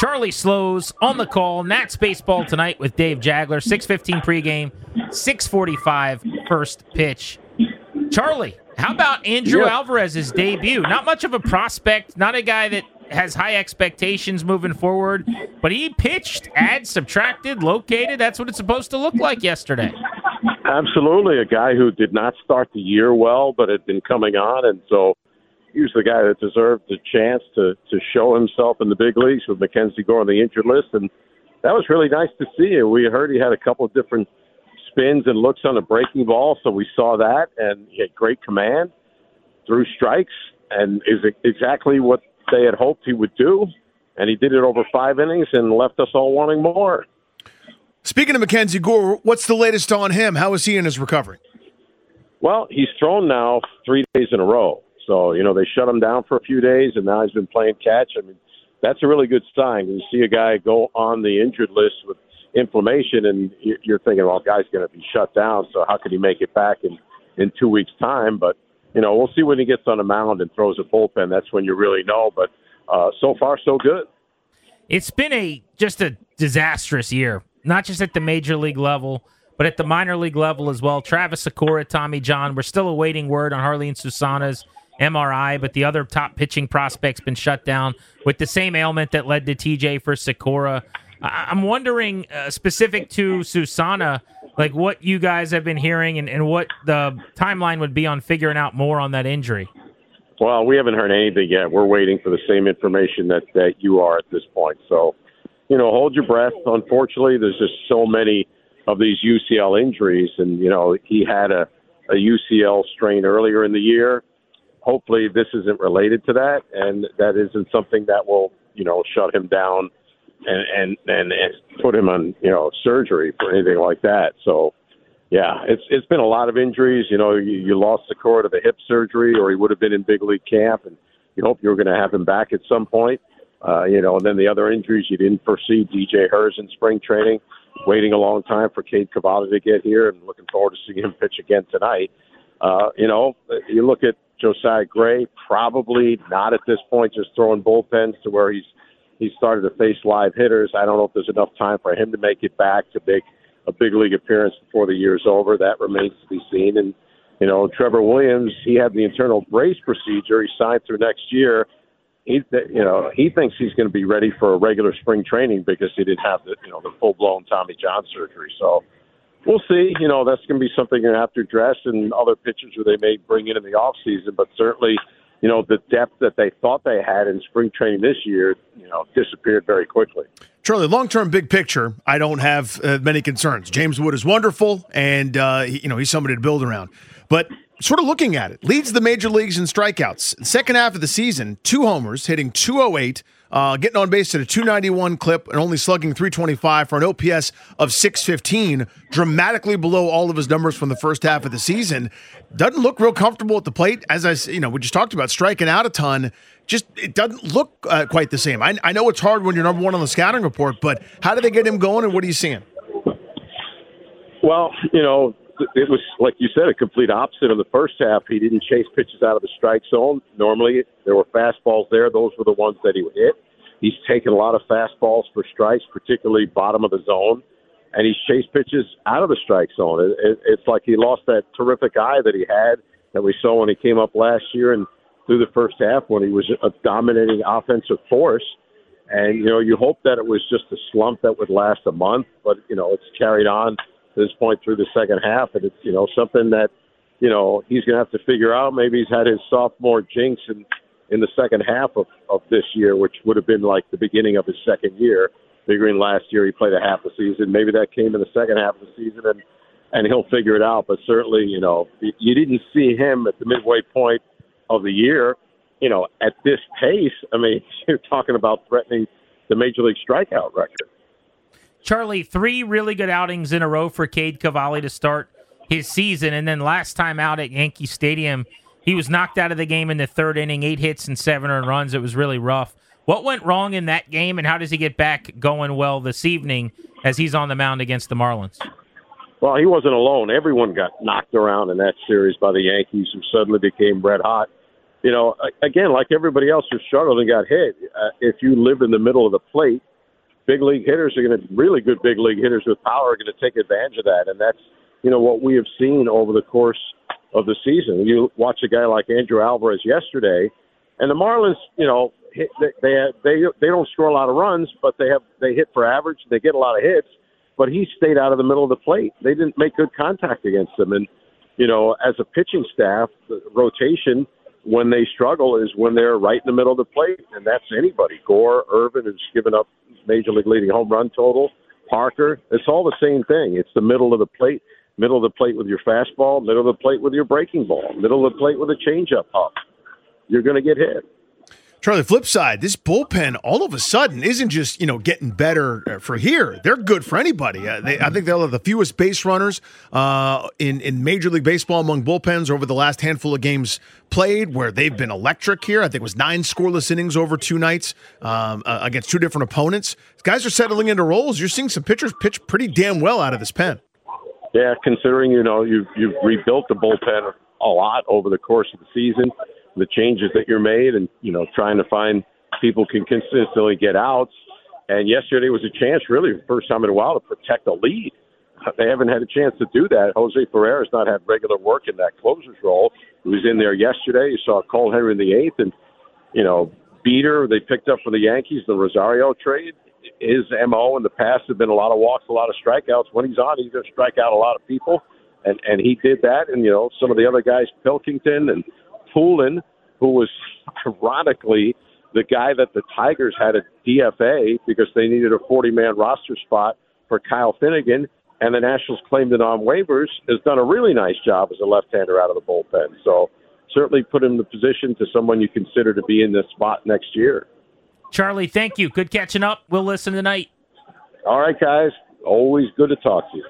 Charlie Slows on the call. Nats baseball tonight with Dave Jagler. 6:15 pregame, 6:45 first pitch. Charlie, how about Andrew Alvarez's debut? Not much of a prospect, not a guy that has high expectations moving forward, but he pitched, add, subtracted, located. That's what it's supposed to look like yesterday. Absolutely, a guy who did not start the year well, but had been coming on, and so he was the guy that deserved the chance to show himself in the big leagues with Mackenzie Gore on the injured list, and that was really nice to see. We heard he had a couple of different spins and looks on a breaking ball, so we saw that, and he had great command, threw strikes, and is exactly what they had hoped he would do, and he did it over 5 innings and left us all wanting more. Speaking of Mackenzie Gore, what's the latest on him? How is he in his recovery? Well, he's thrown now 3 days in a row. So, they shut him down for a few days, and now he's been playing catch. I mean, that's a really good sign. You see a guy go on the injured list with inflammation, and you're thinking, well, guy's going to be shut down, so how could he make it back in 2 weeks' time? But, we'll see when he gets on the mound and throws a bullpen. That's when you really know. But so far, so good. It's been just a disastrous year, not just at the major league level, but at the minor league level as well. Travis Sakura, Tommy John, we're still awaiting word on Harleen Susana's MRI, but the other top pitching prospect's been shut down with the same ailment that led to TJ for Sakura. I'm wondering, specific to Susana, like what you guys have been hearing and what the timeline would be on figuring out more on that injury. Well, we haven't heard anything yet. We're waiting for the same information that you are at this point. So, hold your breath. Unfortunately, there's just so many of these UCL injuries, and, he had a UCL strain earlier in the year. Hopefully this isn't related to that, and that isn't something that will, shut him down and put him on, surgery for anything like that. So, yeah, it's been a lot of injuries. You lost Sakura to the hip surgery, or he would have been in big league camp, and you hope you were going to have him back at some point. And then the other injuries you didn't foresee, DJ Hers in spring training, waiting a long time for Cade Cavalli to get here, and looking forward to seeing him pitch again tonight. You look at Josiah Gray, probably not at this point, just throwing bullpens to where he's started to face live hitters. I don't know if there's enough time for him to make it back to a big league appearance before the year's over. That remains to be seen. And, Trevor Williams, he had the internal brace procedure. He signed through next year. He thinks he's going to be ready for a regular spring training because he didn't have the full-blown Tommy John surgery. So we'll see. That's going to be something you're going to have to address, and other pitchers who they may bring in the offseason. But certainly, the depth that they thought they had in spring training this year, disappeared very quickly. Charlie, long-term big picture, I don't have many concerns. James Wood is wonderful, and he's somebody to build around. But sort of looking at it, leads the major leagues in strikeouts. Second half of the season, 2 homers, hitting .208, getting on base at a .291 clip, and only slugging .325 for an OPS of .615, dramatically below all of his numbers from the first half of the season. Doesn't look real comfortable at the plate. As we just talked about, striking out a ton. Just it doesn't look quite the same. I know it's hard when you're number one on the scouting report, but how did they get him going, and what are you seeing? Well, it was, like you said, a complete opposite of the first half. He didn't chase pitches out of the strike zone. Normally, there were fastballs there. Those were the ones that he would hit. He's taken a lot of fastballs for strikes, particularly bottom of the zone, and he's chased pitches out of the strike zone. It's like he lost that terrific eye that he had that we saw when he came up last year and through the first half when he was a dominating offensive force. And, you hope that it was just a slump that would last a month, but, it's carried on to this point through the second half. And it's, something that, he's going to have to figure out. Maybe he's had his sophomore jinx in the second half of this year, which would have been like the beginning of his second year. Figuring last year he played a half a season. Maybe that came in the second half of the season, and he'll figure it out. But certainly, you didn't see him at the midway point of the year, at this pace. I mean, you're talking about threatening the Major League strikeout record. Charlie, 3 really good outings in a row for Cade Cavalli to start his season, and then last time out at Yankee Stadium, he was knocked out of the game in the third inning, 8 hits and 7 earned runs. It was really rough. What went wrong in that game, and how does he get back going well this evening as he's on the mound against the Marlins? Well, he wasn't alone. Everyone got knocked around in that series by the Yankees, who suddenly became red hot. Again, like everybody else who struggled and got hit, if you live in the middle of the plate big league hitters are going to, really good big league hitters with power are going to take advantage of that. And that's, what we have seen over the course of the season. You watch a guy like Andrew Alvarez yesterday, and the Marlins, they don't score a lot of runs, but they hit for average. They get a lot of hits, but he stayed out of the middle of the plate. They didn't make good contact against them. And, as a pitching staff, the rotation, when they struggle, is when they're right in the middle of the plate, and that's anybody. Gore, Irvin, who's given up major league leading home run total, Parker. It's all the same thing. It's the middle of the plate with your fastball, middle of the plate with your breaking ball, middle of the plate with a changeup up. You're going to get hit. Charlie, flip side, this bullpen all of a sudden isn't just, getting better for here. They're good for anybody. I think they'll have the fewest base runners in Major League Baseball among bullpens over the last handful of games played, where they've been electric here. I think it was 9 scoreless innings over 2 nights against 2 different opponents. Guys are settling into roles. You're seeing some pitchers pitch pretty damn well out of this pen. Yeah, considering, you've rebuilt the bullpen a lot over the course of the season, the changes that you're made, and, trying to find people can consistently get outs. And yesterday was a chance, really, the first time in a while, to protect a lead. They haven't had a chance to do that. Jose Ferrera's not had regular work in that closer's role. He was in there yesterday. You saw Cole Henry in the 8th, and, Beater, they picked up for the Yankees, the Rosario trade. His MO in the past have been a lot of walks, a lot of strikeouts. When he's on, he's going to strike out a lot of people, and he did that. And, some of the other guys, Pilkington and Poulin, who was ironically the guy that the Tigers had a DFA because they needed a 40-man roster spot for Kyle Finnegan, and the Nationals claimed it on waivers, has done a really nice job as a left-hander out of the bullpen. So certainly put him in the position to someone you consider to be in this spot next year. Charlie, thank you. Good catching up. We'll listen tonight. All right, guys. Always good to talk to you.